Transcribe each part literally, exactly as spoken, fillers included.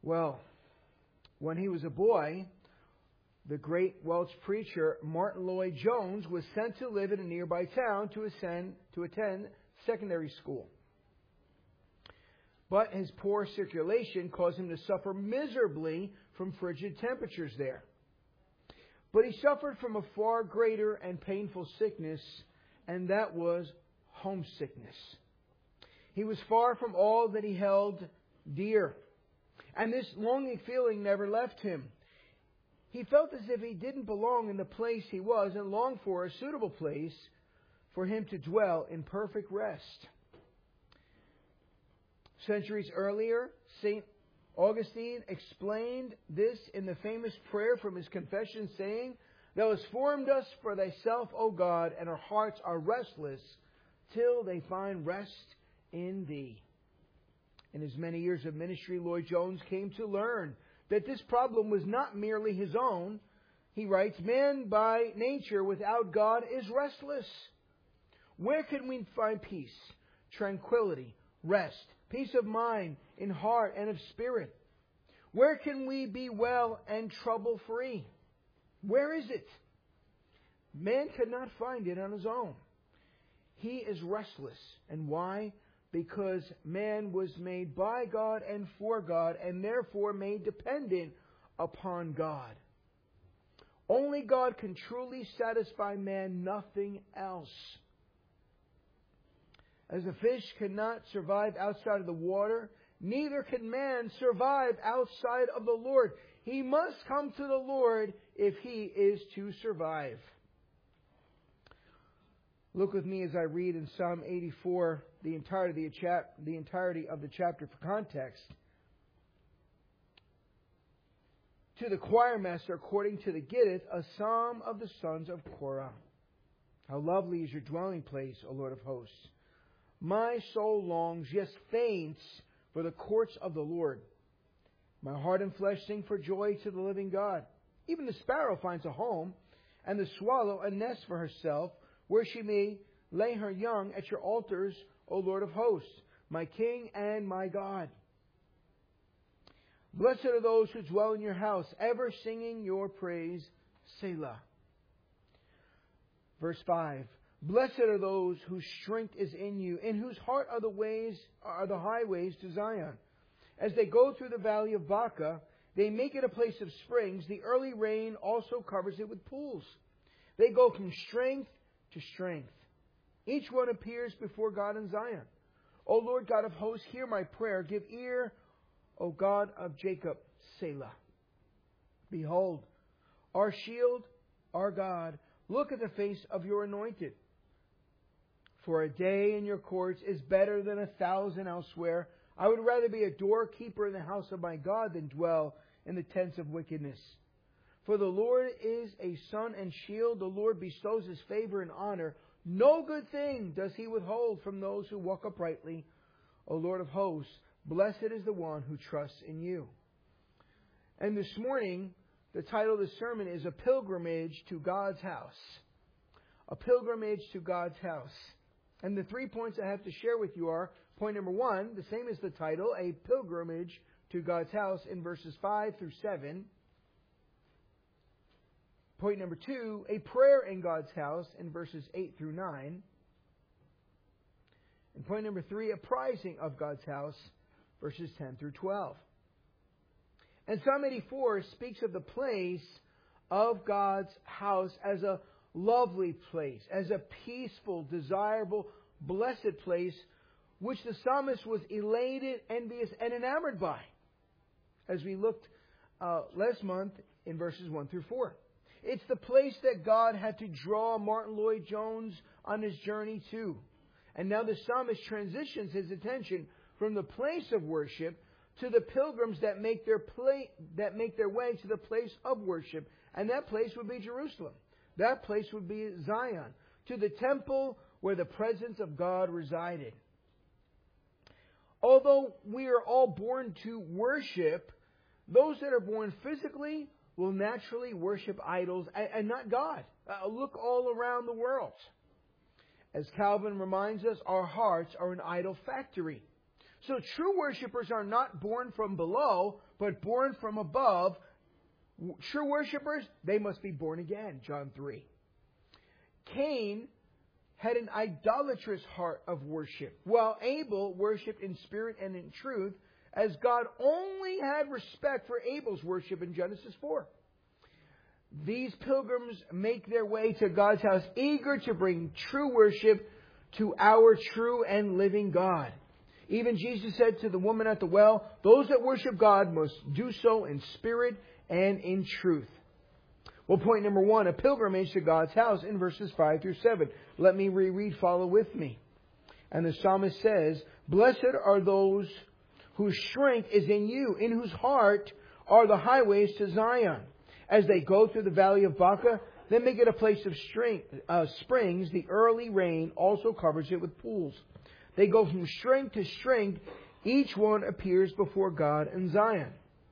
Well, when he was a boy, the great Welsh preacher Martin Lloyd-Jones was sent to live in a nearby town to, ascend, to attend secondary school. But his poor circulation caused him to suffer miserably from frigid temperatures there. But he suffered from a far greater and painful sickness, and that was homesickness. He was far from all that he held dear, and this longing feeling never left him. He felt as if he didn't belong in the place he was and longed for a suitable place for him to dwell in perfect rest. Centuries earlier, Saint Augustine explained this in the famous prayer from his confession, saying, "Thou hast formed us for thyself, O God, and our hearts are restless till they find rest in thee." In his many years of ministry, Lloyd-Jones came to learn that this problem was not merely his own. He writes, "Man by nature without God is restless. Where can we find peace, tranquility, rest, peace of mind, in heart and of spirit? Where can we be well and trouble-free? Where is it? Man cannot find it on his own. He is restless. And why? Because man was made by God and for God, and therefore made dependent upon God. Only God can truly satisfy man, nothing else. As a fish cannot survive outside of the water, neither can man survive outside of the Lord. He must come to the Lord if he is to survive. Look with me as I read in Psalm eighty-four, the entirety of the, chap- the entirety of the chapter for context. To the choir master, according to the Gittith, a psalm of the sons of Korah. How lovely is your dwelling place, O Lord of hosts! My soul longs, yes, faints, for the courts of the Lord. My heart and flesh sing for joy to the living God. Even the sparrow finds a home, and the swallow a nest for herself, where she may lay her young at your altars, O Lord of hosts, my King and my God. Blessed are those who dwell in your house, ever singing your praise, Selah. Verse five. Blessed are those whose strength is in you, in whose heart are the ways, are the highways to Zion. As they go through the valley of Baca, they make it a place of springs. The early rain also covers it with pools. They go from strength to strength. Each one appears before God in Zion. O Lord God of hosts, hear my prayer. Give ear, O God of Jacob, Selah. Behold, our shield, our God, look at the face of your anointed. For a day in your courts is better than a thousand elsewhere. I would rather be a doorkeeper in the house of my God than dwell in the tents of wickedness. For the Lord is a sun and shield. The Lord bestows His favor and honor. No good thing does He withhold from those who walk uprightly. O Lord of hosts, blessed is the one who trusts in you. And this morning, the title of the sermon is A Pilgrimage to God's House. A pilgrimage to God's house. And the three points I have to share with you are, point number one, the same as the title, a pilgrimage to God's house in verses five through seven. Point number two, a prayer in God's house in verses eight through nine. And point number three, a prizing of God's house, verses ten through twelve. And Psalm eighty-four speaks of the place of God's house as a lovely place, as a peaceful, desirable, blessed place, which the psalmist was elated, envious, and enamored by, as we looked uh, last month in verses one through four. It's the place that God had to draw Martin Lloyd-Jones on his journey to. And now the psalmist transitions his attention from the place of worship to the pilgrims that make their play, that make their way to the place of worship. And that place would be Jerusalem. That place would be Zion, to the temple where the presence of God resided. Although we are all born to worship, those that are born physically will naturally worship idols and not God. Uh, look all around the world. As Calvin reminds us, our hearts are an idol factory. So true worshipers are not born from below, but born from above. True worshipers, they must be born again, John three. Cain had an idolatrous heart of worship, while Abel worshipped in spirit and in truth, as God only had respect for Abel's worship in Genesis four. These pilgrims make their way to God's house, eager to bring true worship to our true and living God. Even Jesus said to the woman at the well, those that worship God must do so in spirit and in truth. Well, point number one, a pilgrimage to God's house in verses five through seven. Let me reread, follow with me. And the psalmist says, blessed are those whose strength is in you, in whose heart are the highways to Zion. As they go through the valley of Baca, they make it a place of strength, uh, springs. The early rain also covers it with pools. They go from strength to strength. Each one appears before God in Zion.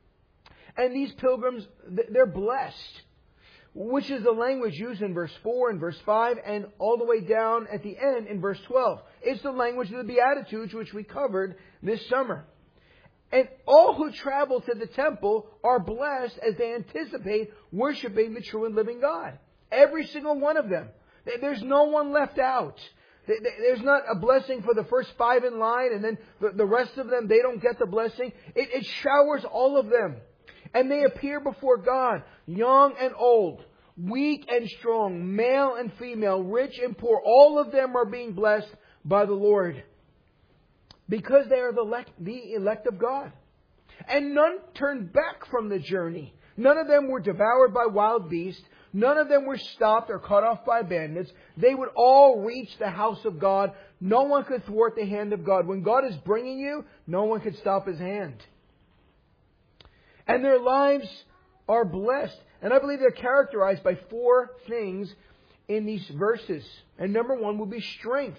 And these pilgrims, they're blessed, which is the language used in verse four and verse five and all the way down at the end in verse twelve. It's the language of the Beatitudes, which we covered this summer. And all who travel to the temple are blessed as they anticipate worshiping the true and living God. Every single one of them. There's no one left out. There's not a blessing for the first five in line and then the rest of them, they don't get the blessing. It, it showers all of them. And they appear before God, young and old, weak and strong, male and female, rich and poor. All of them are being blessed by the Lord, because they are the elect, the elect of God. And none turned back from the journey. None of them were devoured by wild beasts. None of them were stopped or cut off by bandits. They would all reach the house of God. No one could thwart the hand of God. When God is bringing you, no one could stop His hand. And their lives are blessed. And I believe they're characterized by four things in these verses. And number one will be strength.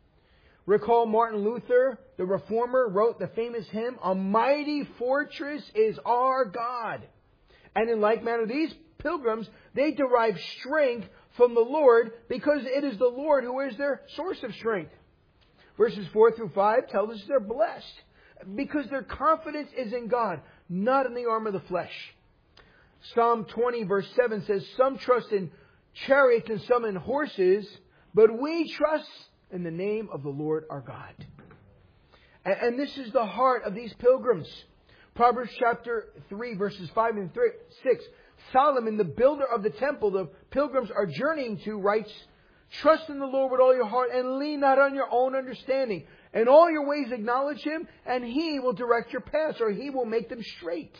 Recall Martin Luther, the reformer, wrote the famous hymn, "A mighty fortress is our God." And in like manner, these pilgrims, they derive strength from the Lord because it is the Lord who is their source of strength. Verses four through five tell us they're blessed because their confidence is in God, not in the arm of the flesh. Psalm twenty verse seven says, some trust in chariots and some in horses, but we trust in the name of the Lord our God. And, and this is the heart of these pilgrims. Proverbs chapter three verses five and six. Solomon, the builder of the temple the pilgrims are journeying to, writes, trust in the Lord with all your heart and lean not on your own understanding. In all your ways acknowledge Him and He will direct your paths, or He will make them straight.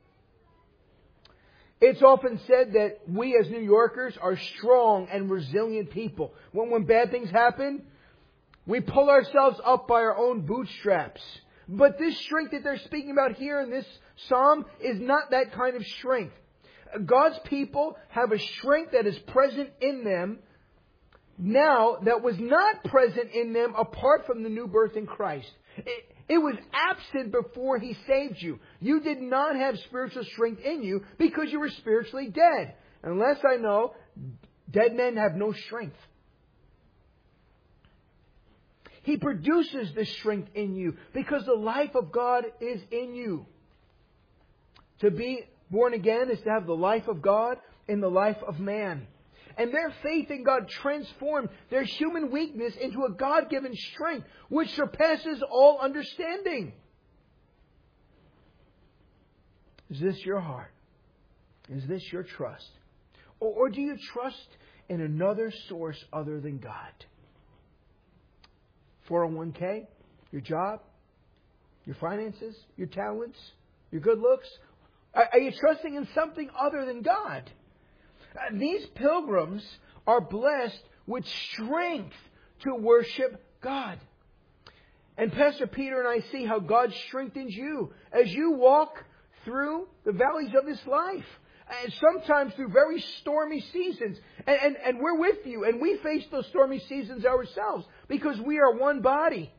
It's often said that we as New Yorkers are strong and resilient people. When, when bad things happen, we pull ourselves up by our own bootstraps. But this strength that they're speaking about here in this psalm is not that kind of strength. God's people have a strength that is present in them now that was not present in them apart from the new birth in Christ. It, it was absent before He saved you. You did not have spiritual strength in you because you were spiritually dead. Unless I know, dead men have no strength. He produces this strength in you because the life of God is in you. To be born again is to have the life of God in the life of man. And their faith in God transformed their human weakness into a God-given strength which surpasses all understanding. Is this your heart? Is this your trust? Or, or do you trust in another source other than God? four oh one k, your job, your finances, your talents, your good looks? Are, are you trusting in something other than God? Uh, these pilgrims are blessed with strength to worship God. And Pastor Peter and I see how God strengthens you as you walk through the valleys of this life. And sometimes through very stormy seasons. And, and, and we're with you. And we face those stormy seasons ourselves because we are one body.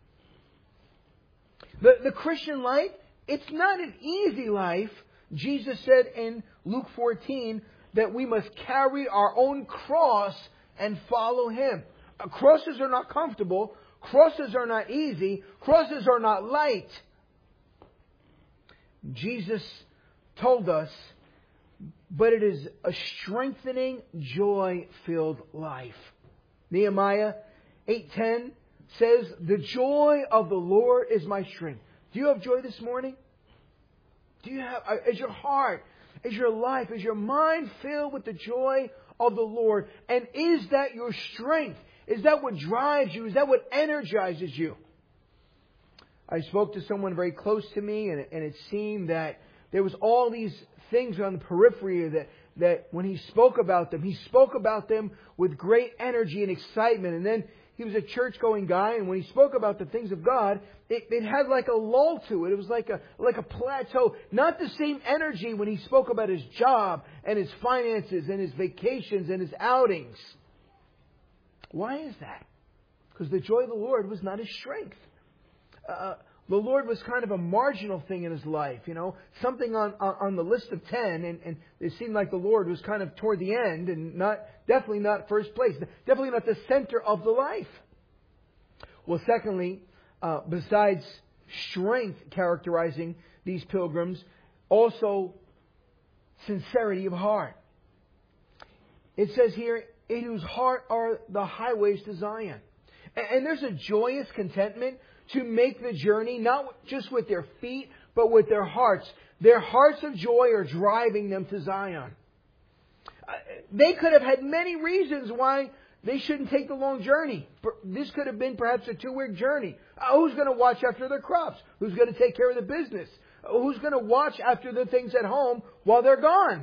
The, the Christian life, it's not an easy life. Jesus said in Luke fourteen that we must carry our own cross and follow Him. Uh, crosses are not comfortable. Crosses are not easy. Crosses are not light. Jesus told us, but it is a strengthening, joy-filled life. Nehemiah eight ten says, the joy of the Lord is my strength. Do you have joy this morning? Do you have, is your heart, is your life, is your mind filled with the joy of the Lord? And is that your strength? Is that what drives you? Is that what energizes you? I spoke to someone very close to me, and, and it seemed that there was all these things on the periphery that, that when he spoke about them, he spoke about them with great energy and excitement. And then he was a church-going guy, and when he spoke about the things of God, it, it had like a lull to it. It was like a like a plateau. Not the same energy when he spoke about his job and his finances and his vacations and his outings. Why is that? Because the joy of the Lord was not his strength. Uh, the Lord was kind of a marginal thing in his life, you know, something on, on, on the list of ten, and, and it seemed like the Lord was kind of toward the end and not definitely not first place, definitely not the center of the life. Well, secondly, uh, besides strength characterizing these pilgrims, also sincerity of heart. It says here, in whose heart are the highways to Zion. And, and there's a joyous contentment to make the journey, not just with their feet, but with their hearts. Their hearts of joy are driving them to Zion. Uh, they could have had many reasons why they shouldn't take the long journey. This could have been perhaps a two-week journey. Uh, who's going to watch after their crops? Who's going to take care of the business? Uh, who's going to watch after the things at home while they're gone?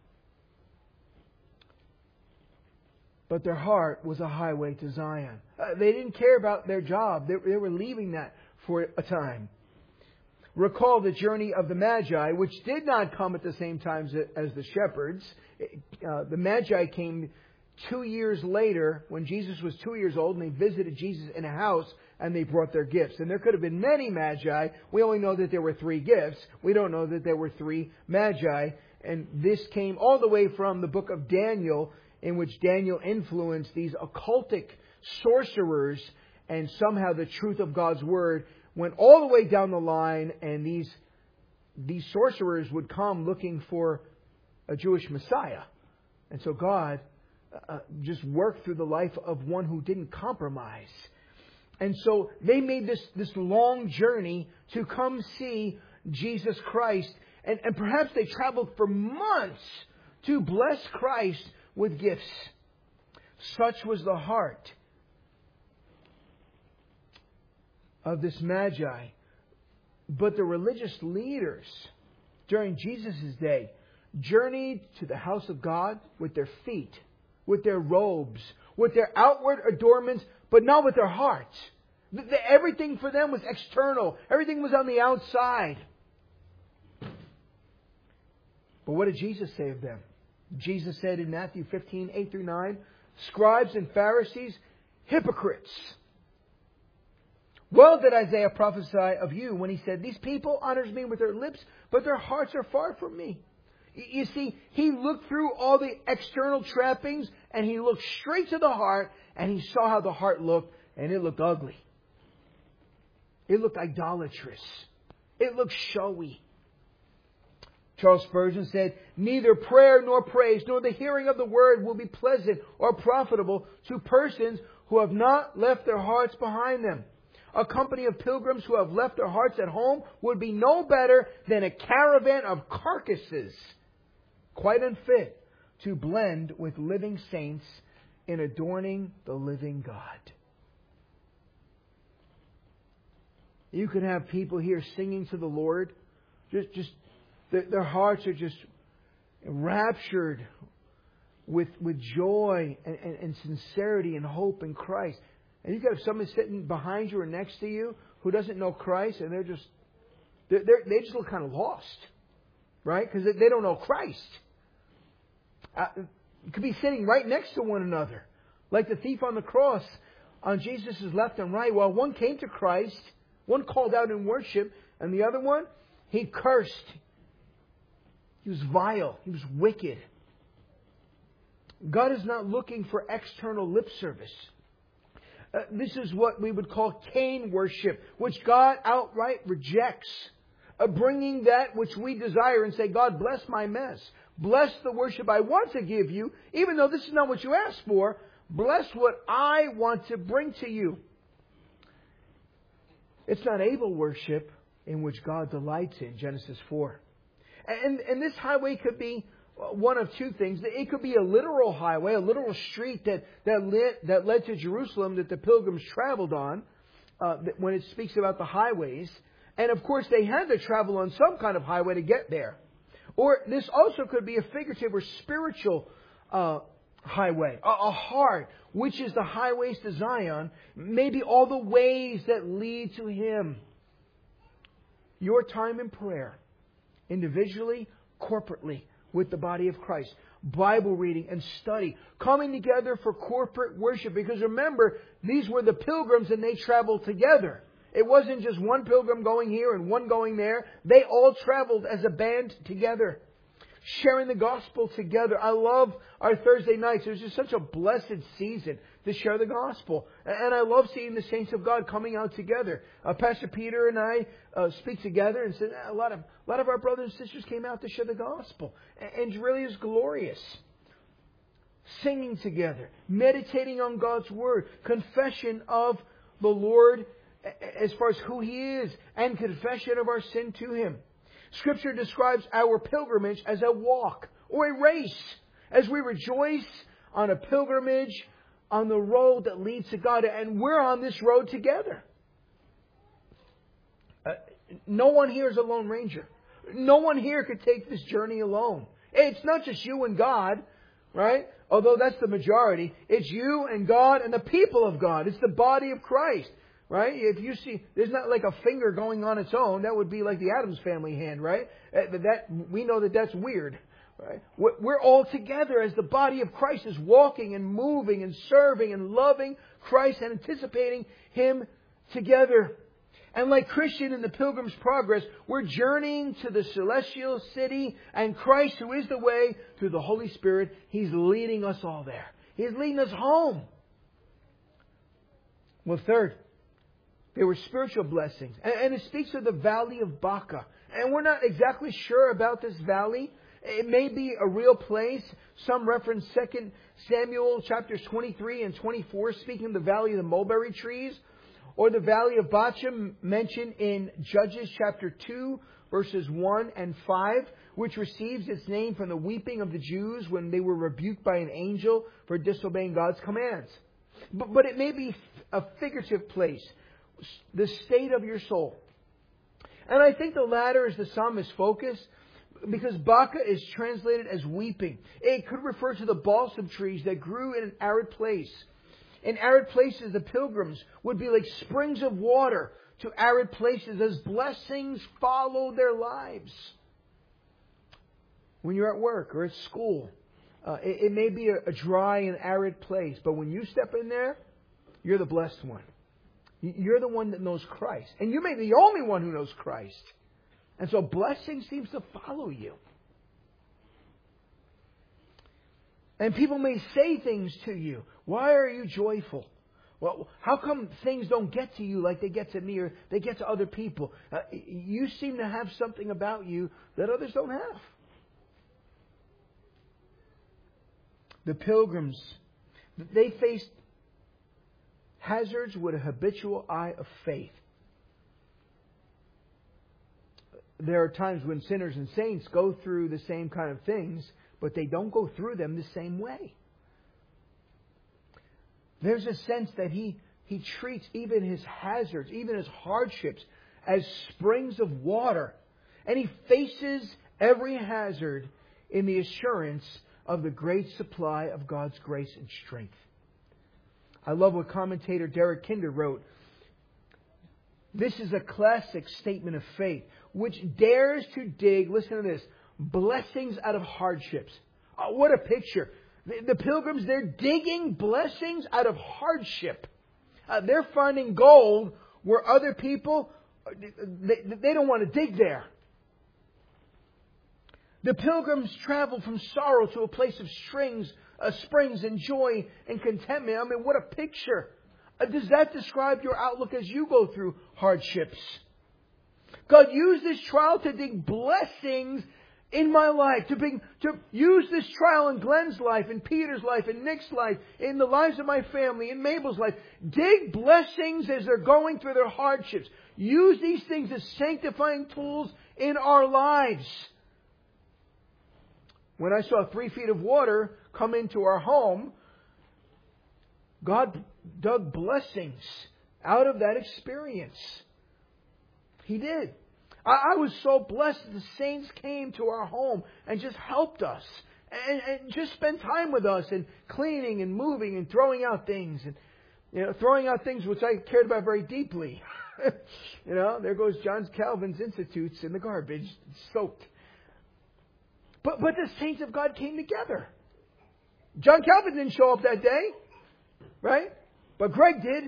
But their heart was a highway to Zion. Uh, they didn't care about their job. They, they were leaving that for a time. Recall the journey of the Magi, which did not come at the same time as the shepherds. Uh, the Magi came two years later when Jesus was two years old, and they visited Jesus in a house, and they brought their gifts. And there could have been many Magi. We only know that there were three gifts. We don't know that there were three Magi. And this came all the way from the book of Daniel, in which Daniel influenced these occultic sorcerers, and somehow the truth of God's Word went all the way down the line, and these, these sorcerers would come looking for a Jewish Messiah. And so God uh, just worked through the life of one who didn't compromise. And so they made this, this long journey to come see Jesus Christ. And, and perhaps they traveled for months to bless Christ with gifts. Such was the heart of this Magi. But the religious leaders during Jesus' day journeyed to the house of God with their feet, with their robes, with their outward adornments, but not with their hearts. The, the, everything for them was external. Everything was on the outside. But what did Jesus say of them? Jesus said in Matthew fifteen, eight through nine, scribes and Pharisees, hypocrites. Well did Isaiah prophesy of you when he said, these people honors me with their lips, but their hearts are far from me. You see, he looked through all the external trappings, and he looked straight to the heart, and he saw how the heart looked, and it looked ugly. It looked idolatrous. It looked showy. Charles Spurgeon said, neither prayer nor praise nor the hearing of the word will be pleasant or profitable to persons who have not left their hearts behind them. A company of pilgrims who have left their hearts at home would be no better than a caravan of carcasses, quite unfit to blend with living saints in adorning the living God. You can have people here singing to the Lord, just, just their hearts are just enraptured with, with joy and, and, and sincerity and hope in Christ. And you've got somebody sitting behind you or next to you who doesn't know Christ, and they're just they're, they're, they just look kind of lost, right? Because they, they don't know Christ. Uh, you could be sitting right next to one another, like the thief on the cross, on Jesus' left and right. While one came to Christ, one called out in worship, and the other one, he cursed. He was vile. He was wicked. God is not looking for external lip service. Uh, this is what we would call Cain worship, which God outright rejects. Uh, bringing that which we desire and say, God, bless my mess. Bless the worship I want to give you, even though this is not what you asked for. Bless what I want to bring to you. It's not Abel worship in which God delights in, Genesis four. And, and this highway could be one of two things. It could be a literal highway, a literal street that, that, led, that led to Jerusalem that the pilgrims traveled on, uh, when it speaks about the highways. And of course, they had to travel on some kind of highway to get there. Or this also could be a figurative or spiritual uh, highway, a, a heart, which is the highways to Zion, maybe all the ways that lead to Him. Your time in prayer, individually, corporately, with the body of Christ. Bible reading and study. Coming together for corporate worship. Because remember, these were the pilgrims and they traveled together. It wasn't just one pilgrim going here and one going there. They all traveled as a band together. Sharing the gospel together. I love our Thursday nights. It was just such a blessed season to share the gospel. And I love seeing the saints of God coming out together. Uh, Pastor Peter and I uh, speak together and said a lot of a lot of our brothers and sisters came out to share the gospel. And it really is glorious. Singing together. Meditating on God's Word. Confession of the Lord as far as who He is. And confession of our sin to Him. Scripture describes our pilgrimage as a walk or a race. As we rejoice on a pilgrimage on the road that leads to God. And we're on this road together. Uh, no one here is a lone ranger. No one here could take this journey alone. It's not just you and God, right? Although that's the majority. It's you and God and the people of God. It's the body of Christ. Right? If you see, there's not like a finger going on its own. That would be like the Addams Family hand, right? That we know that that's weird. Right? We're all together as the body of Christ is walking and moving and serving and loving Christ and anticipating Him together. And like Christian in the Pilgrim's Progress, we're journeying to the celestial city, and Christ, who is the way, through the Holy Spirit, He's leading us all there. He's leading us home. Well, third, there were spiritual blessings. And it speaks of the valley of Baca. And we're not exactly sure about this valley. It may be a real place. Some reference Second Samuel chapters twenty-three and twenty-four, speaking of the valley of the mulberry trees. Or the valley of Baca mentioned in Judges chapter two, verses one and five, which receives its name from the weeping of the Jews when they were rebuked by an angel for disobeying God's commands. But, but it may be a figurative place. The state of your soul. And I think the latter is the psalmist's focus, because Baca is translated as weeping. It could refer to the balsam trees that grew in an arid place. In arid places, the pilgrims would be like springs of water to arid places as blessings follow their lives. When you're at work or at school, uh, it, it may be a, a dry and arid place, but when you step in there, you're the blessed one. You're the one that knows Christ. And you may be the only one who knows Christ. And so blessing seems to follow you. And people may say things to you. Why are you joyful? Well, how come things don't get to you like they get to me or they get to other people? Uh, you seem to have something about you that others don't have. The pilgrims, they faced hazards with a habitual eye of faith. There are times when sinners and saints go through the same kind of things, but they don't go through them the same way. There's a sense that he, he treats even his hazards, even his hardships, as springs of water. And he faces every hazard in the assurance of the great supply of God's grace and strength. I love what commentator Derek Kinder wrote. This is a classic statement of faith, which dares to dig, listen to this, blessings out of hardships. Oh, what a picture. The, the pilgrims, they're digging blessings out of hardship. Uh, they're finding gold where other people, they, they don't want to dig there. The pilgrims travel from sorrow to a place of strings, uh, springs and joy and contentment. I mean, what a picture. Uh, does that describe your outlook as you go through hardships? God, use this trial to dig blessings in my life, to, bring, to use this trial in Glenn's life, in Peter's life, in Nick's life, in the lives of my family, in Mabel's life. Dig blessings as they're going through their hardships. Use these things as sanctifying tools in our lives. When I saw three feet of water come into our home, God dug blessings out of that experience. He did. I was so blessed that the saints came to our home and just helped us and, and just spent time with us and cleaning and moving and throwing out things and you know throwing out things which I cared about very deeply. you know, there goes John Calvin's Institutes in the garbage, soaked. But but the saints of God came together. John Calvin didn't show up that day, right? But Greg did.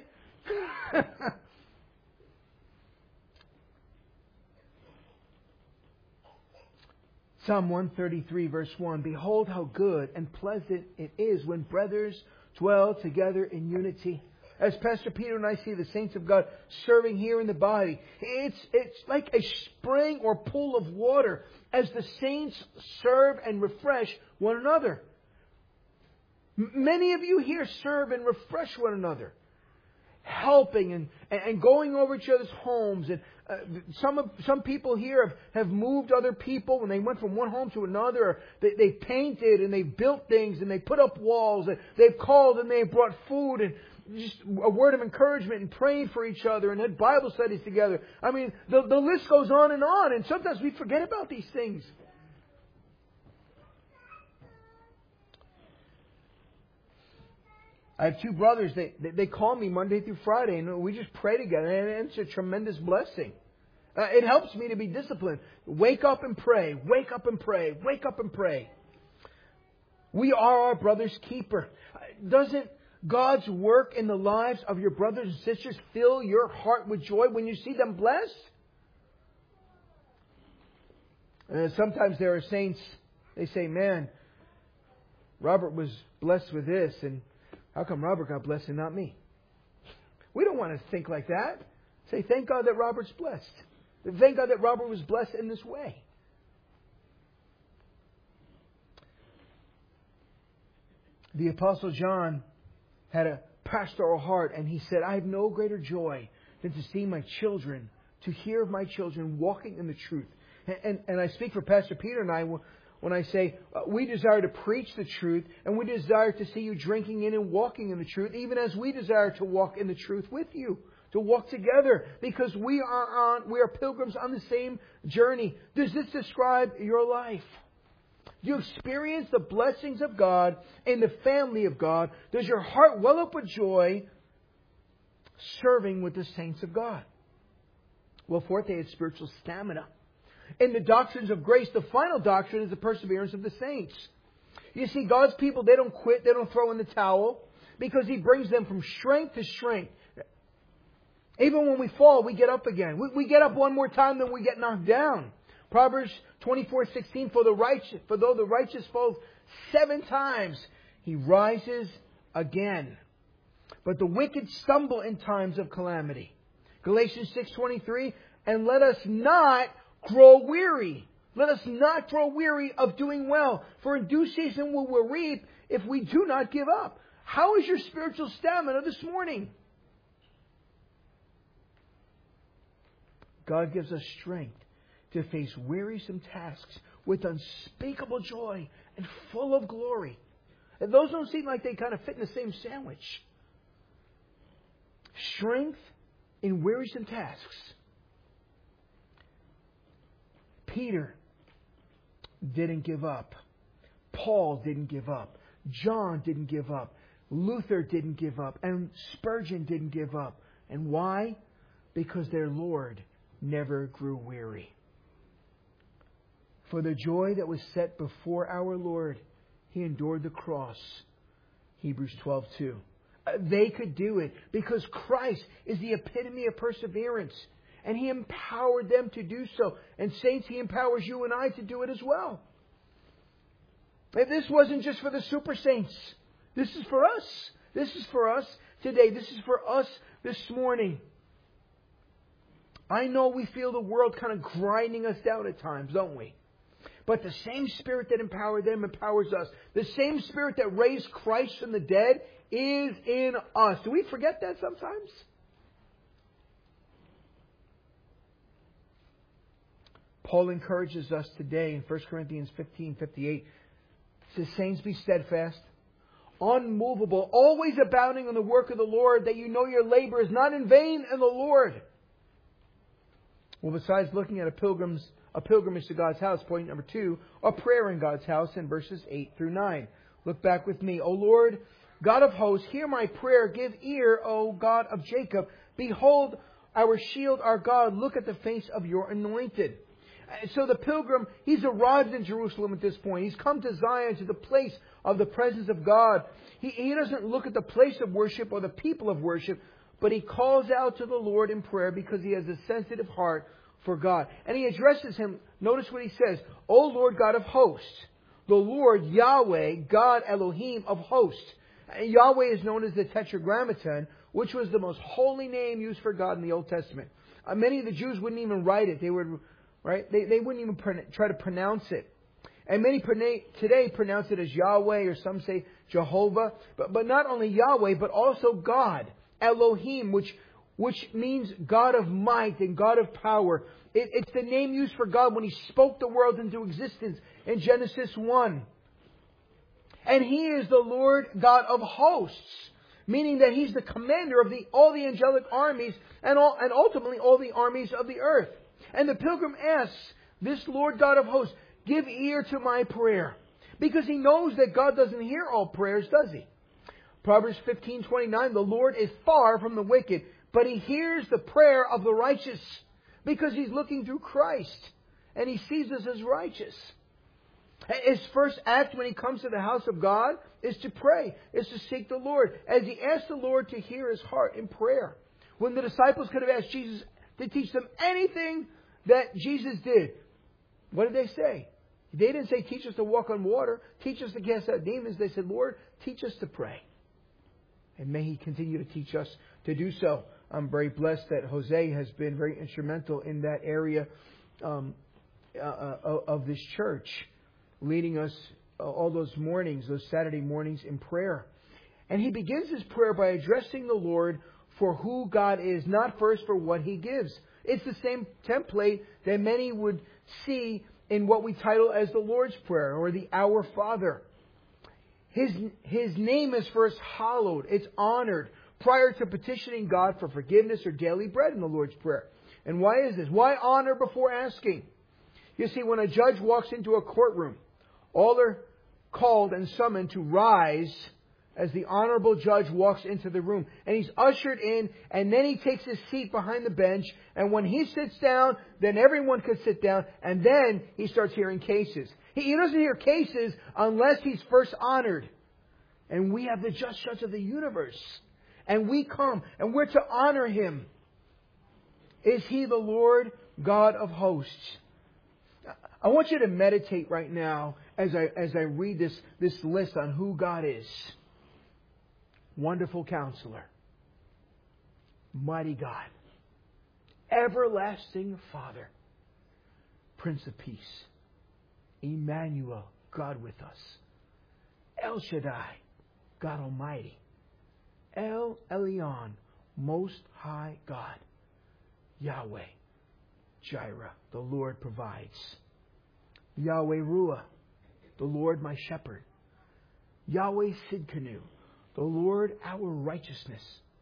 Psalm one thirty-three verse one, Behold how good and pleasant it is when brothers dwell together in unity. As Pastor Peter and I see the saints of God serving here in the body, it's, it's like a spring or pool of water as the saints serve and refresh one another. M- many of you here serve and refresh one another. Helping and, and going over each other's homes. And uh, some of, some people here have, have moved other people when they went from one home to another. Or they, they painted and they built things and they put up walls. And they've called and they've brought food and just a word of encouragement and prayed for each other and had Bible studies together. I mean, the, the list goes on and on. And sometimes we forget about these things. I have two brothers. They, they they call me Monday through Friday, and we just pray together, and it's a tremendous blessing. Uh, it helps me to be disciplined. Wake up and pray. Wake up and pray. Wake up and pray. We are our brother's keeper. Doesn't God's work in the lives of your brothers and sisters fill your heart with joy when you see them blessed? And sometimes there are saints, they say, man, Robert was blessed with this, and how come Robert got blessed and not me? We don't want to think like that. Say, thank God that Robert's blessed. Thank God that Robert was blessed in this way. The Apostle John had a pastoral heart, and he said, I have no greater joy than to see my children, to hear of my children walking in the truth. And, and, and I speak for Pastor Peter and I when I say uh, we desire to preach the truth, and we desire to see you drinking in and walking in the truth, even as we desire to walk in the truth with you, to walk together, because we are on we are pilgrims on the same journey. Does this describe your life? Do you experience the blessings of God in the family of God? Does your heart well up with joy serving with the saints of God? Well, fourth, they had spiritual stamina. In the doctrines of grace, the final doctrine is the perseverance of the saints. You see, God's people, they don't quit, they don't throw in the towel, because He brings them from strength to strength. Even when we fall, we get up again. We, we get up one more time than we get knocked down. Proverbs twenty-four sixteen, for the righteous, for though the righteous falls seven times, he rises again. But the wicked stumble in times of calamity. Galatians six twenty-three, and let us not grow weary. Let us not grow weary of doing well, for in due season we will reap if we do not give up. How is your spiritual stamina this morning? God gives us strength to face wearisome tasks with unspeakable joy and full of glory. And those don't seem like they kind of fit in the same sandwich. Strength in wearisome tasks. Peter didn't give up. Paul didn't give up. John didn't give up. Luther didn't give up. And Spurgeon didn't give up. And why? Because their Lord never grew weary. For the joy that was set before our Lord, He endured the cross. Hebrews twelve two. They could do it because Christ is the epitome of perseverance. And He empowered them to do so. And saints, He empowers you and I to do it as well. And this wasn't just for the super saints. This is for us. This is for us today. This is for us this morning. I know we feel the world kind of grinding us down at times, don't we? But the same Spirit that empowered them empowers us. The same Spirit that raised Christ from the dead is in us. Do we forget that sometimes? Paul encourages us today in First Corinthians fifteen fifty-eight. It says, saints, be steadfast, unmovable, always abounding in the work of the Lord, that you know your labor is not in vain in the Lord. Well, besides looking at a pilgrim's a pilgrimage to God's house, point number two, a prayer in God's house in verses eight through nine. Look back with me. O Lord, God of hosts, hear my prayer. Give ear, O God of Jacob. Behold our shield, our God. Look at the face of your anointed. So the pilgrim, he's arrived in Jerusalem at this point. He's come to Zion, to the place of the presence of God. He, he doesn't look at the place of worship or the people of worship, but he calls out to the Lord in prayer because he has a sensitive heart for God. And he addresses Him. Notice what he says. O Lord God of hosts. The Lord Yahweh, God Elohim of hosts. And Yahweh is known as the Tetragrammaton, which was the most holy name used for God in the Old Testament. Uh, many of the Jews wouldn't even write it. They would, right? They, they wouldn't even pron- try to pronounce it. And many prona- today pronounce it as Yahweh, or some say Jehovah. But, but not only Yahweh, but also God. Elohim, which which means God of might and God of power. It, it's the name used for God when He spoke the world into existence in Genesis one. And He is the Lord God of hosts, meaning that He's the commander of the all the angelic armies and all, and ultimately all the armies of the earth. And the pilgrim asks, this Lord God of hosts, give ear to my prayer. Because he knows that God doesn't hear all prayers, does He? Proverbs fifteen twenty-nine, the Lord is far from the wicked, but He hears the prayer of the righteous, because He's looking through Christ and He sees us as righteous. His first act when He comes to the house of God is to pray, is to seek the Lord, as He asks the Lord to hear his heart in prayer. When the disciples could have asked Jesus to teach them anything that Jesus did, what did they say? They didn't say, teach us to walk on water, teach us to cast out demons. They said, Lord, teach us to pray. And may He continue to teach us to do so. I'm very blessed that Jose has been very instrumental in that area um, uh, uh, of this church, leading us uh, all those mornings, those Saturday mornings in prayer. And he begins his prayer by addressing the Lord for who God is, not first for what He gives. It's the same template that many would see in what we title as the Lord's Prayer or the Our Father. His, his name is first hallowed. It's honored prior to petitioning God for forgiveness or daily bread in the Lord's Prayer. And why is this? Why honor before asking? You see, when a judge walks into a courtroom, all are called and summoned to rise as the honorable judge walks into the room. And he's ushered in, and then he takes his seat behind the bench. And when he sits down, then everyone could sit down. And then he starts hearing cases. He, he doesn't hear cases unless he's first honored. And we have the just judge of the universe. And we come, and we're to honor Him. Is He the Lord God of hosts? I want you to meditate right now as I as I read this, this list on who God is. Wonderful Counselor. Mighty God. Everlasting Father. Prince of Peace. Emmanuel, God with us. El Shaddai, God Almighty. El Elyon, Most High God. Yahweh, Jireh, the Lord provides. Yahweh Ruah, the Lord my shepherd. Yahweh Sidkenu, the Lord our righteousness.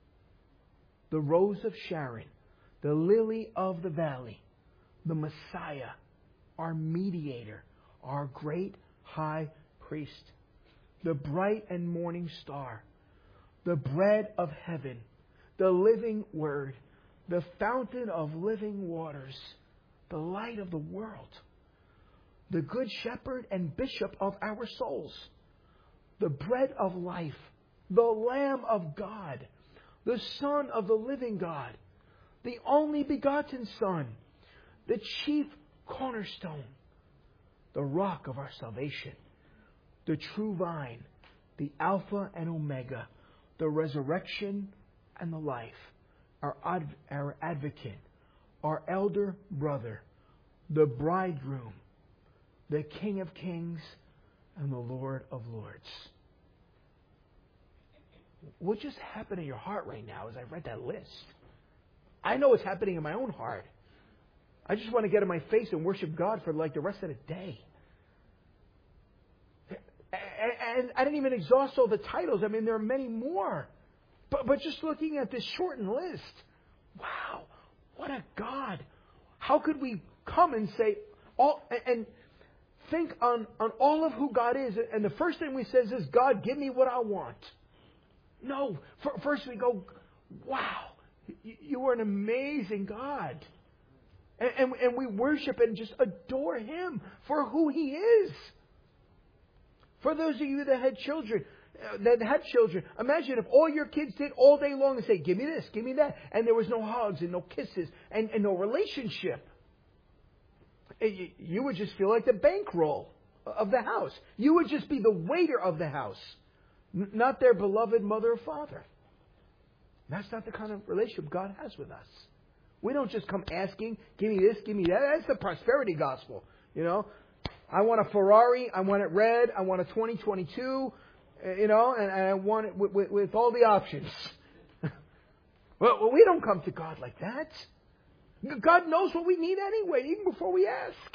The Rose of Sharon, the Lily of the Valley. The Messiah, our mediator, our great high priest. The bright and morning star. The bread of heaven, the living word, the fountain of living waters, the light of the world, the good shepherd and bishop of our souls, the bread of life, the Lamb of God, the Son of the living God, the only begotten Son, the chief cornerstone, the rock of our salvation, the true vine, the Alpha and Omega, the resurrection and the life, our, ad- our advocate, our elder brother, the bridegroom, the King of kings, and the Lord of lords. What just happened in your heart right now as I read that list? I know what's happening in my own heart. I just want to get on my face and worship God for like the rest of the day. And I didn't even exhaust all the titles. I mean, there are many more. But, but just looking at this shortened list, wow, what a God. How could we come and say, all and think on, on all of who God is, and the first thing we say is, God, give me what I want. No, first we go, wow, you are an amazing God. And, and, and we worship and just adore Him for who He is. For those of you that had children, that had children, imagine if all your kids did all day long and say, give me this, give me that, and there was no hugs and no kisses and, and no relationship. You would just feel like the bankroll of the house. You would just be the waiter of the house, not their beloved mother or father. That's not the kind of relationship God has with us. We don't just come asking, give me this, give me that. That's the prosperity gospel. You know, I want a Ferrari, I want it red, I want a twenty twenty-two, you know, and, and I want it with, with, with all the options. Well, we don't come to God like that. God knows what we need anyway, even before we ask.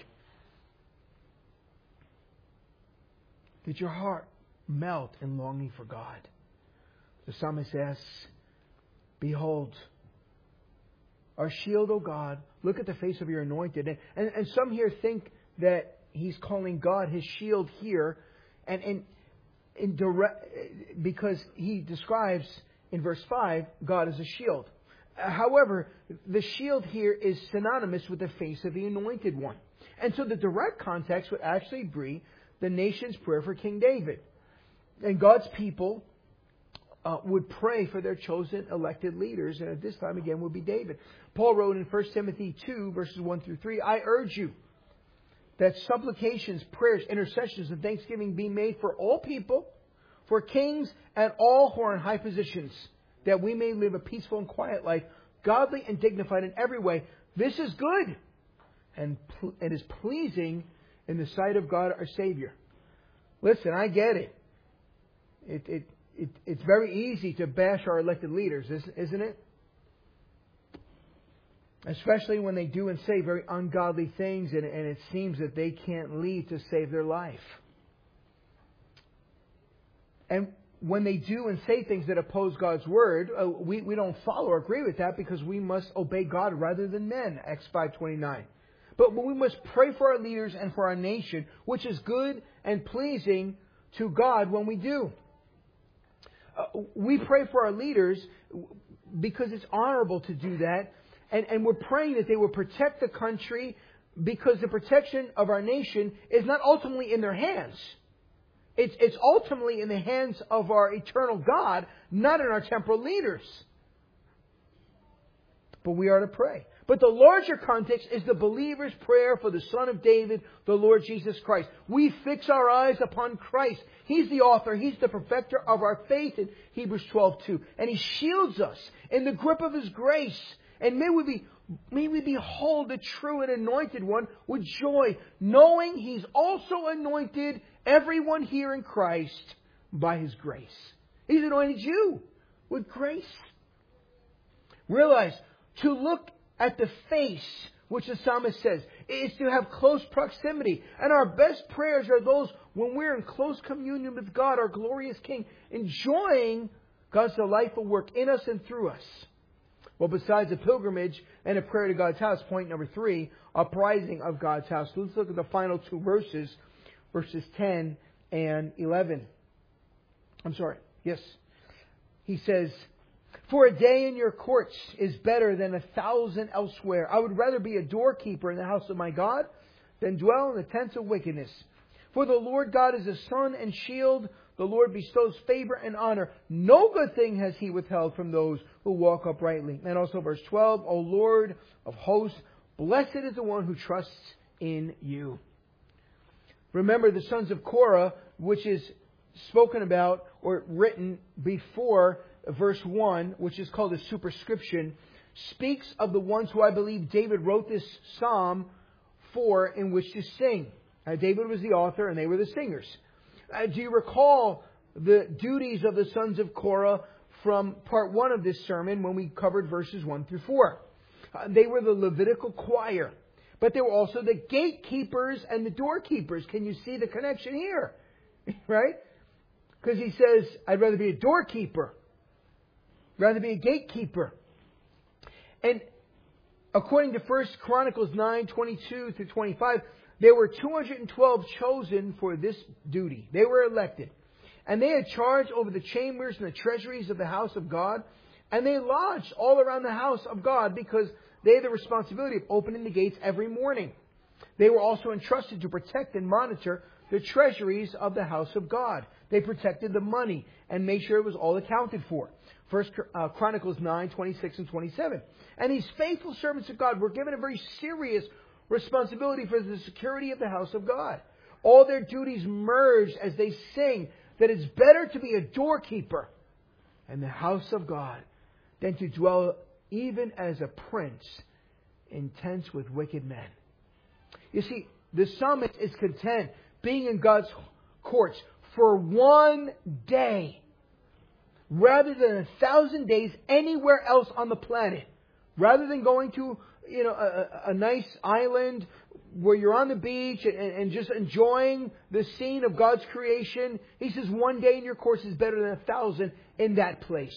Did your heart melt in longing for God? The psalmist asks, behold, our shield, O God, look at the face of your anointed. And, and, and some here think that he's calling God his shield here, and, and in direct, because he describes in verse five God as a shield. However, the shield here is synonymous with the face of the anointed one. And so the direct context would actually be the nation's prayer for King David. And God's people uh, would pray for their chosen elected leaders. And at this time, again, would be David. Paul wrote in First Timothy two, verses one through three, I urge you that supplications, prayers, intercessions, and thanksgiving be made for all people, for kings and all who are in high positions, that we may live a peaceful and quiet life, godly and dignified in every way. This is good, and pl- it is pleasing in the sight of God our Savior. Listen, I get it. It, it, it it's very easy to bash our elected leaders, isn't it? Especially when they do and say very ungodly things, and, and it seems that they can't lead to save their life. And when they do and say things that oppose God's Word, uh, we, we don't follow or agree with that because we must obey God rather than men, Acts five twenty-nine. But we must pray for our leaders and for our nation, which is good and pleasing to God when we do. Uh, we pray for our leaders because it's honorable to do that. And, and we're praying that they will protect the country because the protection of our nation is not ultimately in their hands. It's, it's ultimately in the hands of our eternal God, not in our temporal leaders. But we are to pray. But the larger context is the believer's prayer for the Son of David, the Lord Jesus Christ. We fix our eyes upon Christ. He's the author. He's the perfecter of our faith in Hebrews twelve two. And He shields us in the grip of His grace. And may we be, may we behold the true and anointed one with joy, knowing He's also anointed everyone here in Christ by His grace. He's anointed you with grace. Realize, to look at the face, which the psalmist says, is to have close proximity. And our best prayers are those when we're in close communion with God, our glorious King, enjoying God's delightful work in us and through us. Well, besides a pilgrimage and a prayer to God's house, point number three, uprising of God's house. Let's look at the final two verses, verses ten and eleven. I'm sorry. Yes. He says, for a day in your courts is better than a thousand elsewhere. I would rather be a doorkeeper in the house of my God than dwell in the tents of wickedness. For the Lord God is a sun and shield. The Lord bestows favor and honor. No good thing has He withheld from those who walk uprightly. And also verse twelve, O Lord of hosts, blessed is the one who trusts in you. Remember the sons of Korah, which is spoken about or written before verse one, which is called a superscription, speaks of the ones who I believe David wrote this psalm for, in which to sing. Uh, David was the author and they were the singers. Uh, do you recall the duties of the sons of Korah from part one of this sermon when we covered verses one through four? Uh, they were the Levitical choir, but they were also the gatekeepers and the doorkeepers. Can you see the connection here? Right? Because he says, I'd rather be a doorkeeper, rather be a gatekeeper. And according to First Chronicles nine, twenty-two through twenty-five, there were two hundred twelve chosen for this duty. They were elected. And they had charge over the chambers and the treasuries of the house of God. And they lodged all around the house of God because they had the responsibility of opening the gates every morning. They were also entrusted to protect and monitor the treasuries of the house of God. They protected the money and made sure it was all accounted for. First uh, Chronicles nine, twenty-six and twenty-seven. And these faithful servants of God were given a very serious responsibility for the security of the house of God. All their duties merged as they sing that it's better to be a doorkeeper in the house of God than to dwell even as a prince in tents with wicked men. You see, the psalmist is content being in God's courts for one day rather than a thousand days anywhere else on the planet. Rather than going to, you know, a, a nice island where you're on the beach and, and just enjoying the scene of God's creation, he says one day in your course is better than a thousand in that place.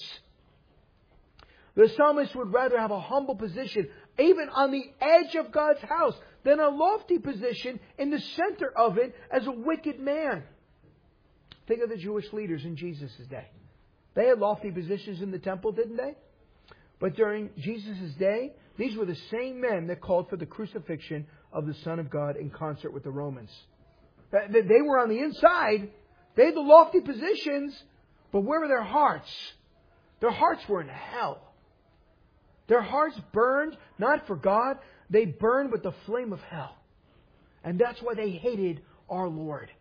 The psalmist would rather have a humble position, even on the edge of God's house, than a lofty position in the center of it as a wicked man. Think of the Jewish leaders in Jesus' day. They had lofty positions in the temple, didn't they? But during Jesus' day, these were the same men that called for the crucifixion of the Son of God in concert with the Romans. They were on the inside. They had the lofty positions. But where were their hearts? Their hearts were in hell. Their hearts burned not for God. They burned with the flame of hell. And that's why they hated our Lord.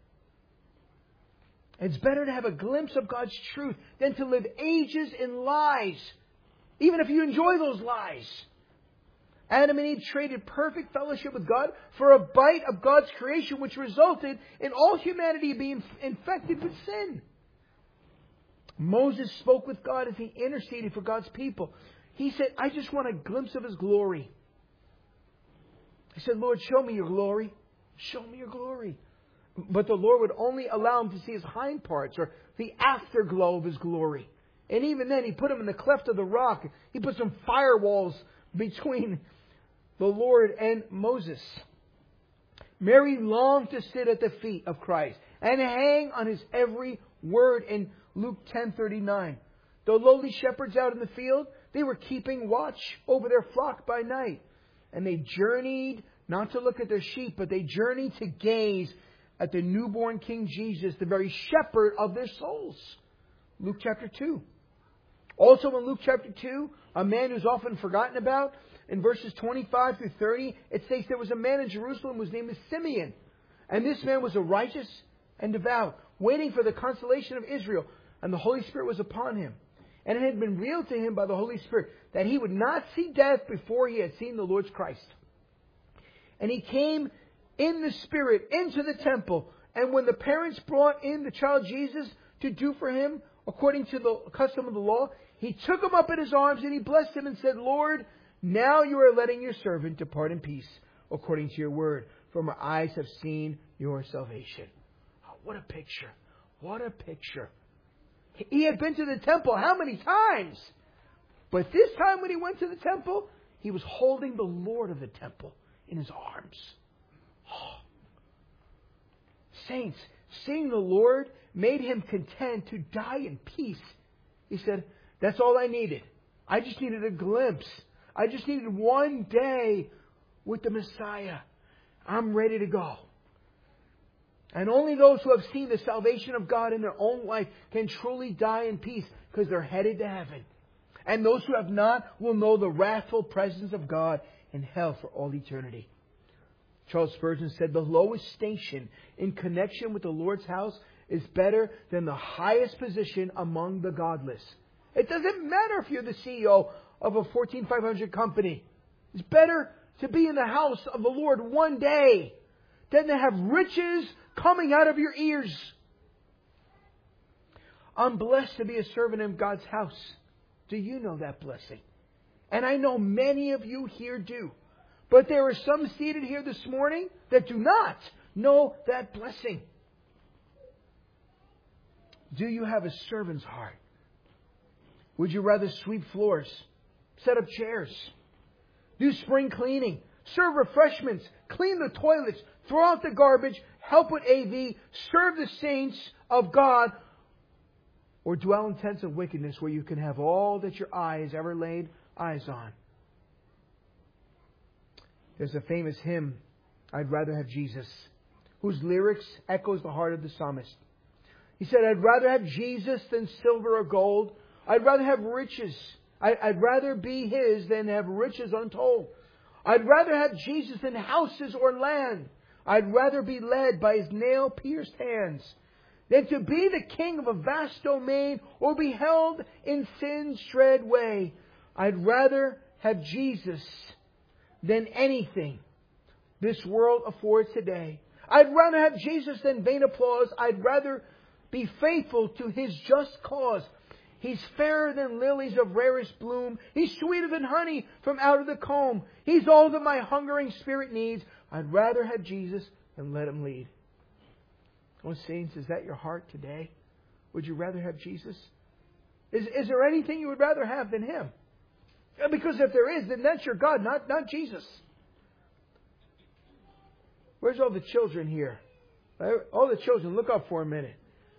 It's better to have a glimpse of God's truth than to live ages in lies, even if you enjoy those lies. Adam and Eve traded perfect fellowship with God for a bite of God's creation, which resulted in all humanity being infected with sin. Moses spoke with God as he interceded for God's people. He said, I just want a glimpse of His glory. He said, Lord, show me your glory. Show me your glory. But the Lord would only allow him to see his hind parts, or the afterglow of His glory. And even then, He put him in the cleft of the rock. He put some firewalls between the Lord and Moses. Mary longed to sit at the feet of Christ and hang on His every word in Luke ten thirty-nine. The lowly shepherds out in the field, they were keeping watch over their flock by night. And they journeyed not to look at their sheep, but they journeyed to gaze at the newborn King Jesus, the very shepherd of their souls. Luke chapter two. Also in Luke chapter two, a man who's often forgotten about, in verses twenty-five through thirty, it states there was a man in Jerusalem whose name is Simeon. And this man was a righteous and devout, waiting for the consolation of Israel. And the Holy Spirit was upon him. And it had been revealed to him by the Holy Spirit that he would not see death before he had seen the Lord's Christ. And he came in the Spirit into the temple. And when the parents brought in the child Jesus to do for him, according to the custom of the law, he took him up in his arms and he blessed him and said, Lord, now you are letting your servant depart in peace, according to your word. For my eyes have seen your salvation. Oh, what a picture. What a picture. He had been to the temple how many times? But this time when he went to the temple, he was holding the Lord of the temple in his arms. Oh. Saints, seeing the Lord made him content to die in peace. He said, that's all I needed. I just needed a glimpse. I just needed one day with the Messiah. I'm ready to go. And only those who have seen the salvation of God in their own life can truly die in peace because they're headed to heaven. And those who have not will know the wrathful presence of God in hell for all eternity. Charles Spurgeon said, the lowest station in connection with the Lord's house is better than the highest position among the godless. It doesn't matter if you're the C E O of a Fortune five hundred company. It's better to be in the house of the Lord one day than to have riches coming out of your ears. I'm blessed to be a servant in God's house. Do you know that blessing? And I know many of you here do. But there are some seated here this morning that do not know that blessing. Do you have a servant's heart? Would you rather sweep floors, set up chairs, do spring cleaning, serve refreshments, clean the toilets, throw out the garbage, help with A V, serve the saints of God, or dwell in tents of wickedness where you can have all that your eye has ever laid eyes on? There's a famous hymn, I'd Rather Have Jesus, whose lyrics echoes the heart of the psalmist. He said, I'd rather have Jesus than silver or gold. I'd rather have riches. I, I'd rather be His than have riches untold. I'd rather have Jesus than houses or land. I'd rather be led by His nail-pierced hands than to be the king of a vast domain or be held in sin's dread way. I'd rather have Jesus than anything this world affords today. I'd rather have Jesus than vain applause. I'd rather be faithful to His just cause. He's fairer than lilies of rarest bloom. He's sweeter than honey from out of the comb. He's all that my hungering spirit needs. I'd rather have Jesus than let Him lead. Oh, saints, is that your heart today? Would you rather have Jesus? Is, is there anything you would rather have than Him? Because if there is, then that's your God, not, not Jesus. Where's all the children here? All the children, look up for a minute.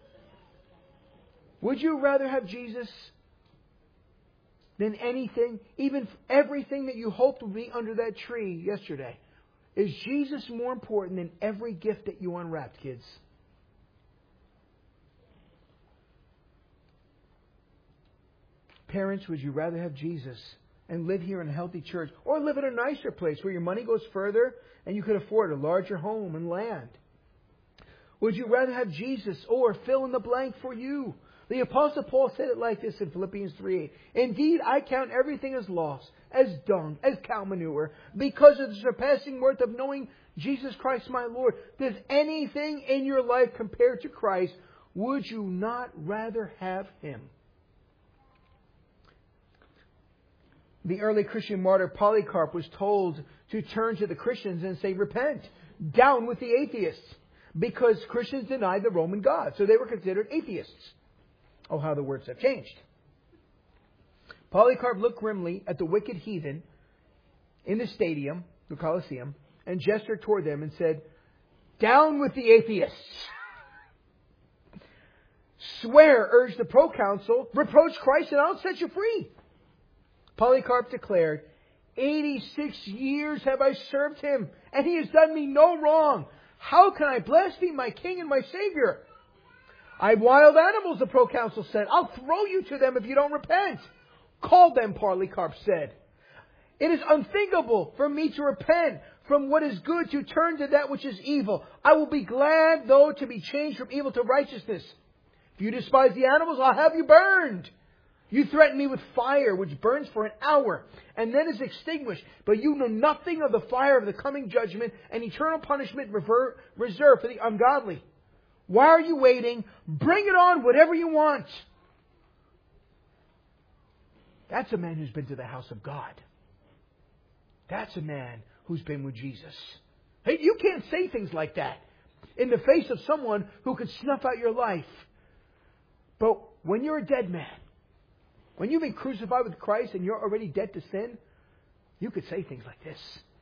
Would you rather have Jesus than anything, even everything that you hoped would be under that tree yesterday? Is Jesus more important than every gift that you unwrapped, kids? Parents, would you rather have Jesus and live here in a healthy church, or live in a nicer place where your money goes further and you could afford a larger home and land? Would you rather have Jesus or fill in the blank for you? The Apostle Paul said it like this in Philippians three eight. Indeed, I count everything as loss, as dung, as cow manure, because of the surpassing worth of knowing Jesus Christ my Lord. Does anything in your life compare to Christ? Would you not rather have Him? The early Christian martyr Polycarp was told to turn to the Christians and say, repent, down with the atheists, because Christians denied the Roman God. So they were considered atheists. Oh, how the words have changed. Polycarp looked grimly at the wicked heathen in the stadium, the Colosseum, and gestured toward them and said, down with the atheists. Swear, urged the proconsul, reproach Christ and I'll set you free. Polycarp declared, eighty-six years have I served Him, and He has done me no wrong. How can I blaspheme my King and my Savior? I have wild animals, the proconsul said. I'll throw you to them if you don't repent. Call them, Polycarp said. It is unthinkable for me to repent from what is good to turn to that which is evil. I will be glad, though, to be changed from evil to righteousness. If you despise the animals, I'll have you burned. You threaten me with fire, which burns for an hour and then is extinguished. But you know nothing of the fire of the coming judgment and eternal punishment rever- reserved for the ungodly. Why are you waiting? Bring it on, whatever you want. That's a man who's been to the house of God. That's a man who's been with Jesus. Hey, you can't say things like that in the face of someone who could snuff out your life. But when you're a dead man, when you've been crucified with Christ and you're already dead to sin, you could say things like this.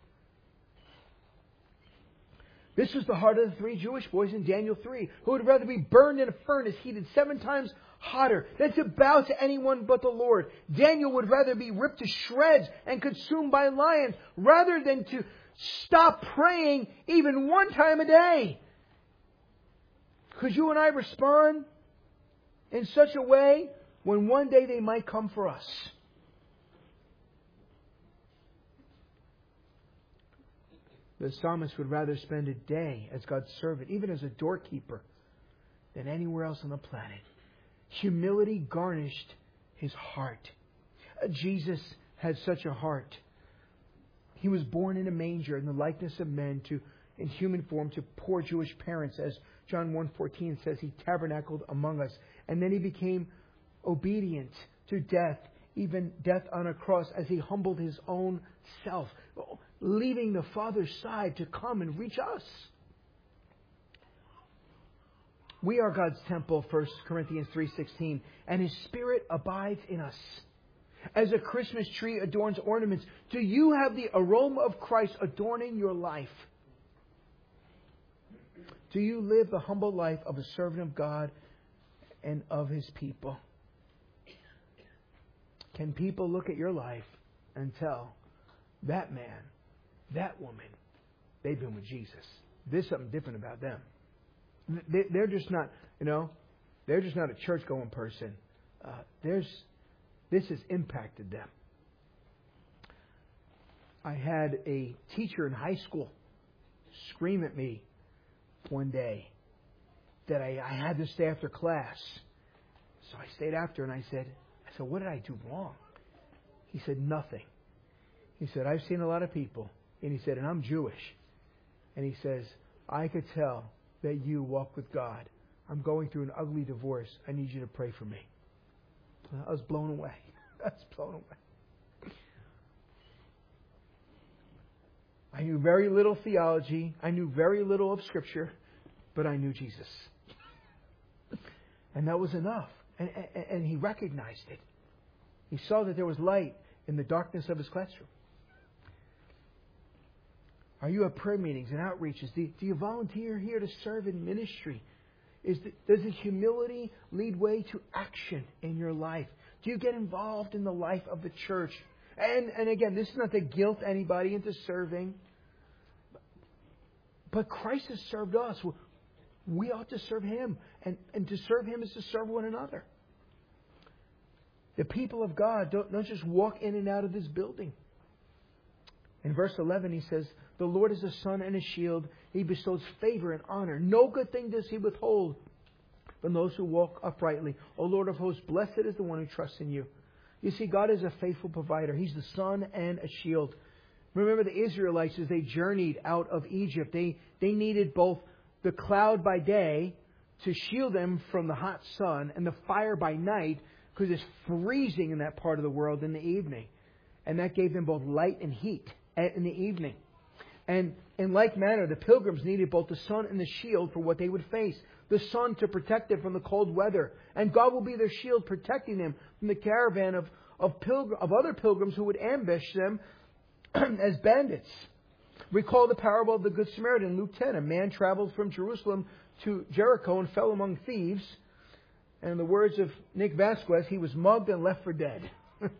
This was the heart of the three Jewish boys in Daniel three, who would rather be burned in a furnace heated seven times hotter than to bow to anyone but the Lord. Daniel would rather be ripped to shreds and consumed by lions rather than to stop praying even one time a day. Could you and I respond in such a way when one day they might come for us? The psalmist would rather spend a day as God's servant, even as a doorkeeper, than anywhere else on the planet. Humility garnished His heart. Uh, Jesus had such a heart. He was born in a manger in the likeness of men, to in human form to poor Jewish parents, as John one fourteen says. He tabernacled among us. And then He became obedient to death, even death on a cross, as He humbled His own self, leaving the Father's side to come and reach us. We are God's temple, First Corinthians three sixteen, and His Spirit abides in us. As a Christmas tree adorns ornaments, do you have the aroma of Christ adorning your life? Do you live the humble life of a servant of God and of His people? Can people look at your life and tell, that man, that woman, they've been with Jesus? There's something different about them. They're just not, you know, they're just not a church-going person. Uh, there's, this has impacted them. I had a teacher in high school scream at me one day that I, I had to stay after class. So I stayed after and I said, I said, what did I do wrong? He said, nothing. He said, I've seen a lot of people. And he said, and I'm Jewish. And he says, I could tell that you walk with God. I'm going through an ugly divorce. I need you to pray for me. I was blown away. I was blown away. I knew very little theology. I knew very little of Scripture. But I knew Jesus. And that was enough. And, and, and he recognized it. He saw that there was light in the darkness of his classroom. Are you at prayer meetings and outreaches? Do, do you volunteer here to serve in ministry? Is the, does the humility lead way to action in your life? Do you get involved in the life of the church? And, and again, this is not to guilt anybody into serving. But Christ has served us. We ought to serve Him. And, and to serve Him is to serve one another. The people of God don't, don't just walk in and out of this building. In verse eleven, he says, the Lord is a sun and a shield. He bestows favor and honor. No good thing does He withhold from those who walk uprightly. O Lord of hosts, blessed is the one who trusts in You. You see, God is a faithful provider. He's the sun and a shield. Remember the Israelites as they journeyed out of Egypt. They, they needed both the cloud by day to shield them from the hot sun and the fire by night, because it's freezing in that part of the world in the evening. And that gave them both light and heat in the evening. And in like manner, the pilgrims needed both the sun and the shield for what they would face. The sun to protect them from the cold weather. And God will be their shield, protecting them from the caravan of, of, pilgr- of other pilgrims who would ambush them as bandits. Recall the parable of the Good Samaritan in Luke ten. A man traveled from Jerusalem to Jericho and fell among thieves. And in the words of Nick Vasquez, he was mugged and left for dead.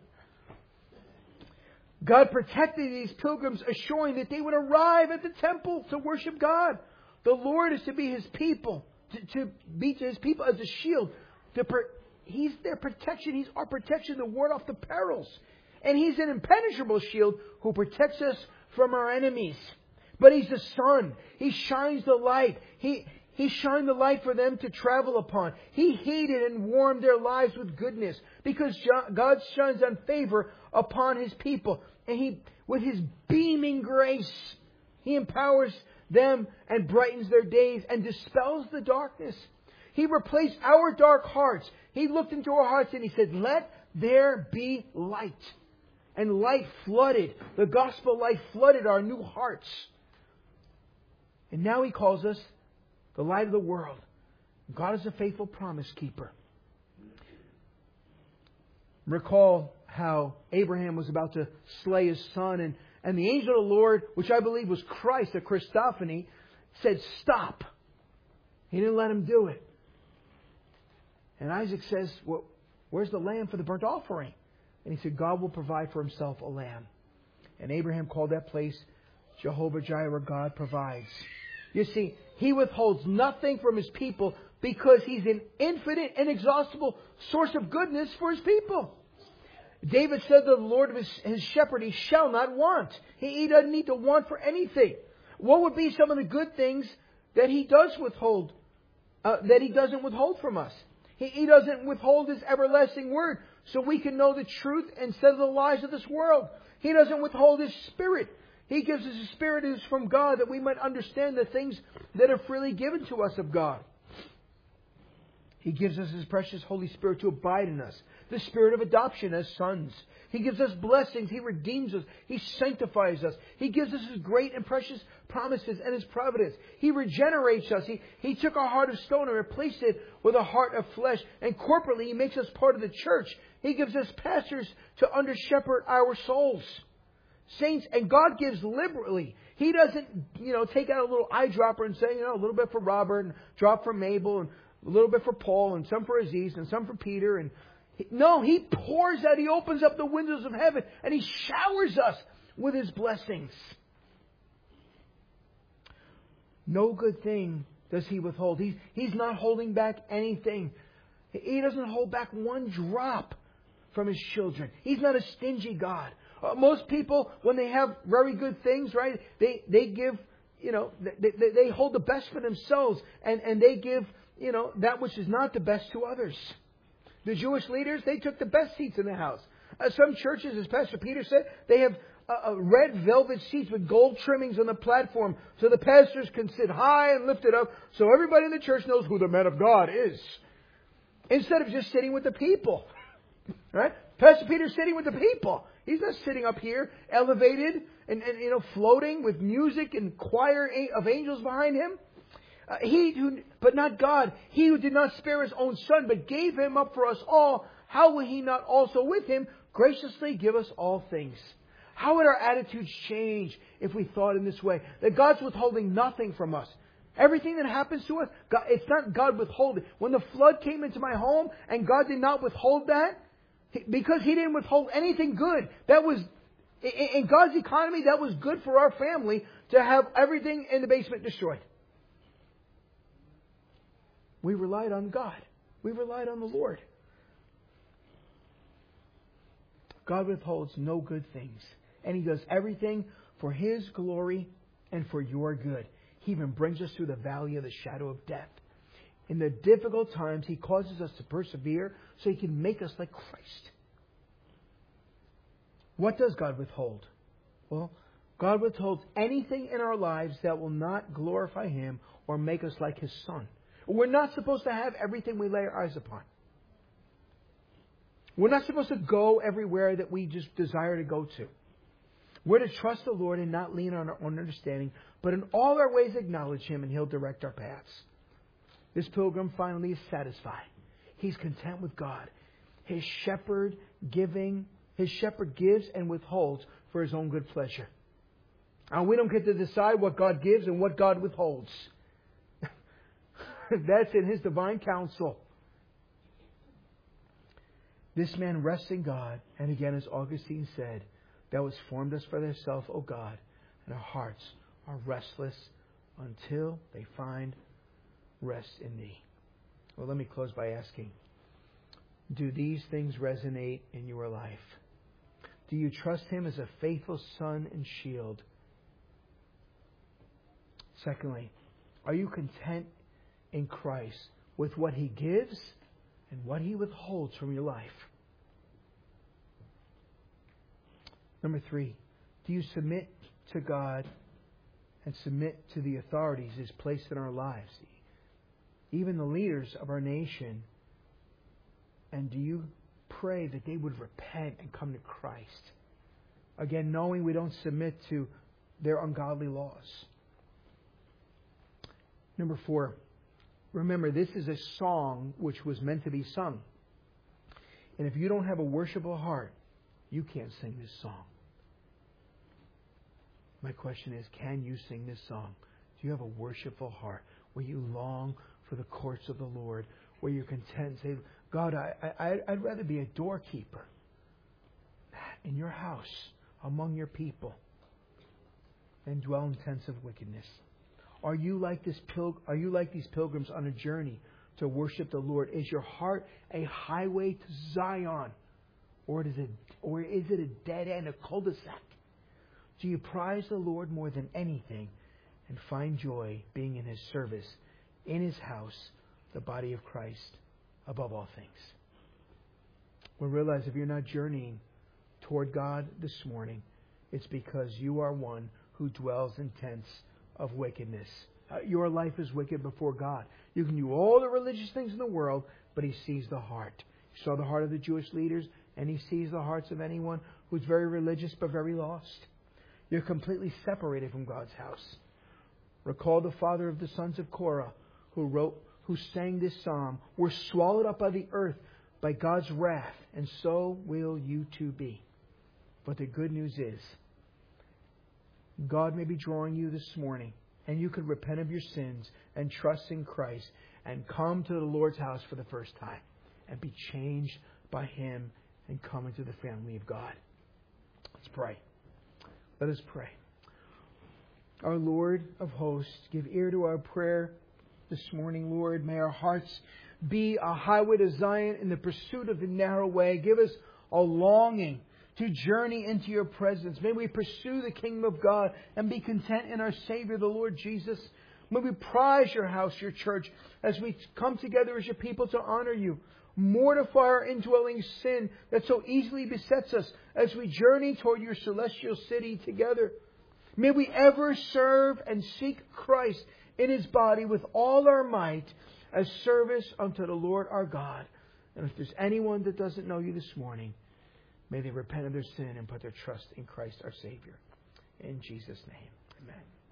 God protected these pilgrims, assuring that they would arrive at the temple to worship God. The Lord is to be His people, to, to be to His people as a shield. To per, he's their protection. He's our protection to ward off the perils. And He's an impenetrable shield who protects us from our enemies. But He's the sun. He shines the light. He, he shined the light for them to travel upon. He heated and warmed their lives with goodness, because God shines on favor upon His people. And He, with His beaming grace, He empowers them and brightens their days and dispels the darkness. He replaced our dark hearts. He looked into our hearts and He said, let there be light. And light flooded, the gospel light flooded our new hearts. And now He calls us the light of the world. God is a faithful promise keeper. Recall how Abraham was about to slay his son, and, and the angel of the Lord, which I believe was Christ, a Christophany, said, stop. He didn't let him do it. And Isaac says, well, where's the lamb for the burnt offering? And he said, God will provide for Himself a lamb. And Abraham called that place Jehovah-Jireh, God provides. You see, He withholds nothing from His people because He's an infinite, inexhaustible source of goodness for His people. David said that the Lord of his, his shepherd, He shall not want. He, he doesn't need to want for anything. What would be some of the good things that He does withhold, uh, that He doesn't withhold from us? He, he doesn't withhold His everlasting word. so we can know the truth instead of the lies of this world. He doesn't withhold His Spirit. He gives us a Spirit that is from God, that we might understand the things that are freely given to us of God. He gives us His precious Holy Spirit to abide in us. The Spirit of adoption as sons. He gives us blessings. He redeems us. He sanctifies us. He gives us His great and precious promises and His providence. He regenerates us. He, he took our heart of stone and replaced it with a heart of flesh. And corporately, He makes us part of the church. He gives us pastors to under-shepherd our souls. Saints, and God gives liberally. He doesn't, you know, take out a little eyedropper and say, you know, a little bit for Robert and drop for Mabel and a little bit for Paul and some for Aziz and some for Peter. And he, no, He pours out. He opens up the windows of heaven and He showers us with His blessings. No good thing does He withhold. He's, he's not holding back anything. He doesn't hold back one drop from His children. He's not a stingy God. Uh, most people, when they have very good things, right, they, they give, you know, they, they, they hold the best for themselves and, and they give, you know, that which is not the best to others. The Jewish leaders, they took the best seats in the house. Uh, some churches, as Pastor Peter said, they have uh, uh, red velvet seats with gold trimmings on the platform so the pastors can sit high and lifted up so everybody in the church knows who the man of God is. Instead of just sitting with the people. Right? Pastor Peter's sitting with the people. He's not sitting up here, elevated and, and you know, floating with music and choir of angels behind Him. Uh, he who, but not God. He who did not spare His own Son, but gave Him up for us all, how will He not also with Him graciously give us all things? How would our attitudes change if we thought in this way? That God's withholding nothing from us. Everything that happens to us, God, it's not God withholding. When the flood came into my home and God did not withhold that, because He didn't withhold anything good. That was, in God's economy, that was good for our family to have everything in the basement destroyed. We relied on God. We relied on the Lord. God withholds no good things. And He does everything for His glory and for your good. He even brings us through the valley of the shadow of death. In the difficult times, He causes us to persevere so He can make us like Christ. What does God withhold? Well, God withholds anything in our lives that will not glorify Him or make us like His Son. We're not supposed to have everything we lay our eyes upon. We're not supposed to go everywhere that we just desire to go to. We're to trust the Lord and not lean on our own understanding, but in all our ways acknowledge Him and He'll direct our paths. This pilgrim finally is satisfied. He's content with God. His shepherd giving, his shepherd gives and withholds for His own good pleasure. And we don't get to decide what God gives and what God withholds. That's in His divine counsel. This man rests in God, and again, as Augustine said, Thou hast formed us for Thyself, O God, and our hearts are restless until they find rest in Thee. Well, let me close by asking, do these things resonate in your life? Do you trust Him as a faithful sun and shield? Secondly, are you content in Christ with what He gives and what He withholds from your life? Number three, do you submit to God and submit to the authorities He's placed in our lives, even the leaders of our nation? And do you pray that they would repent and come to Christ? Again, knowing we don't submit to their ungodly laws. Number four, remember, this is a song which was meant to be sung. And if you don't have a worshipful heart, you can't sing this song. My question is, can you sing this song? Do you have a worshipful heart where you long for the courts of the Lord, where you're content and say, God, I, I, I'd rather be a doorkeeper in your house among your people than dwell in tents of wickedness? Are you like this pil- Are you like these pilgrims on a journey to worship the Lord? Is your heart a highway to Zion, or is it, or is it a dead end, a cul-de-sac? Do you prize the Lord more than anything and find joy being in His service, in His house, the body of Christ, above all things? Well, realize if you're not journeying toward God this morning, it's because you are one who dwells in tents of wickedness. Uh, your life is wicked before God. You can do all the religious things in the world, but He sees the heart. He saw the heart of the Jewish leaders, and He sees the hearts of anyone who's very religious but very lost. You're completely separated from God's house. Recall the father of the sons of Korah who wrote, who sang this psalm, "We're swallowed up by the earth, by God's wrath, and so will you too be." But the good news is, God may be drawing you this morning, and you could repent of your sins and trust in Christ and come to the Lord's house for the first time and be changed by Him and come into the family of God. Let's pray. Let us pray. Our Lord of hosts, give ear to our prayer this morning, Lord. May our hearts be a highway to Zion in the pursuit of the narrow way. Give us a longing to journey into Your presence. May we pursue the kingdom of God and be content in our Savior, the Lord Jesus. May we prize Your house, Your church, as we come together as Your people to honor You. Mortify our indwelling sin that so easily besets us as we journey toward Your celestial city together. May we ever serve and seek Christ in His body with all our might as service unto the Lord our God. And if there's anyone that doesn't know You this morning, may they repent of their sin and put their trust in Christ our Savior. In Jesus' name, amen.